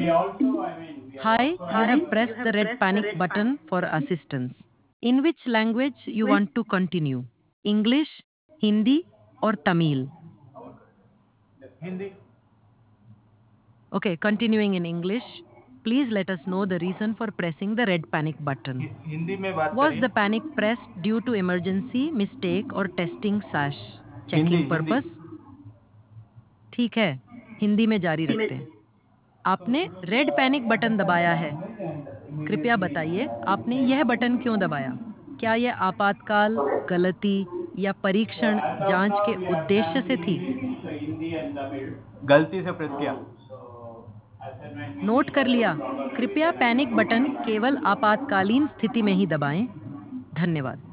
Hi, you have pressed the red panic button for assistance. In which language you want to continue? English, Hindi, or Tamil? Hindi. Okay, continuing in English. Please let us know the reason for pressing the red panic button. Hindi में बात Was करिए। the panic pressed due to emergency, mistake, or testing slash Hindi checking Hindi. purpose? ठीक है, हिंदी में जारी रखते हैं। आपने रेड पैनिक बटन दबाया है। कृपया बताइए आपने यह बटन क्यों दबाया? क्या यह आपातकाल, गलती या परीक्षण जांच के उद्देश्य से थी? गलती से प्रेस किया। नोट कर लिया। कृपया पैनिक बटन केवल आपातकालीन स्थिति में ही दबाएं। धन्यवाद।